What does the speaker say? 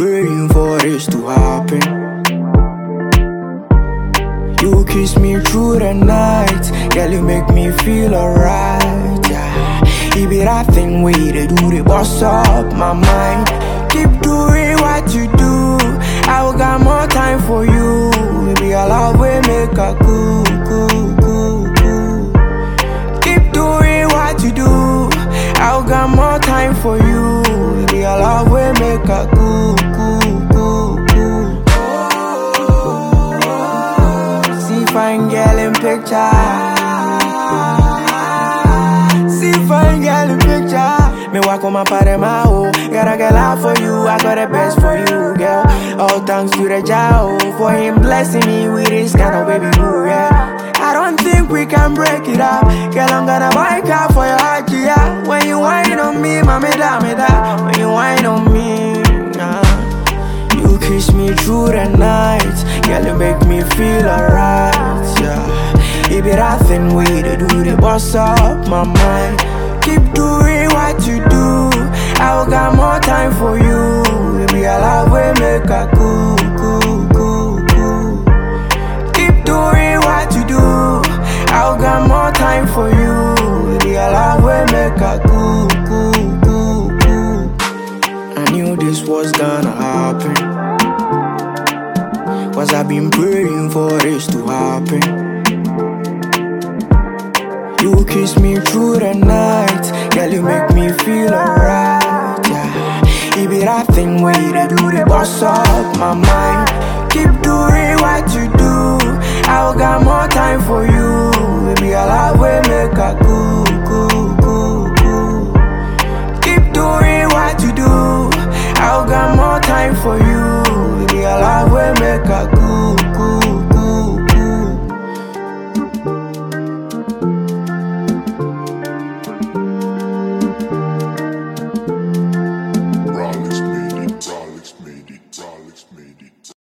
praying for this to happen. You kiss me through the night, girl, you make me feel alright, yeah. It be that thing where they do, they boss up my mind. Keep doing what you do, I will got more time for you. Maybe your love will make a cool. Keep doing what you do, I will got more time for you. Maybe your love will make a cool. See fine girl in picture, see fine girl in picture. Me walk on my party, my oh. Gotta get out for you, I got the best for you, girl. All thanks to the Jah, for him blessing me with this kind of baby boo, yeah. I don't think we can break it up. Girl, I'm gonna buy a car for your heart, yeah. When you whine on me, mama, da. When you whine on me, you kiss me through the night, girl, you make me feel alright, yeah. It be that thing where they do, they boss up my mind. Keep doing what you do, I will got more time for you. Maybe your love will make a cool. Keep doing what you do, I will got more time for you. Maybe your love will make a cool. I knew this was gonna happen, 'cause I've been praying for this to happen. You kiss me through the night, girl, you make me feel alright, yeah. It be that thing where they do, they boss up my mind. Keep doing what you do, I will got more time for you. Maybe I'll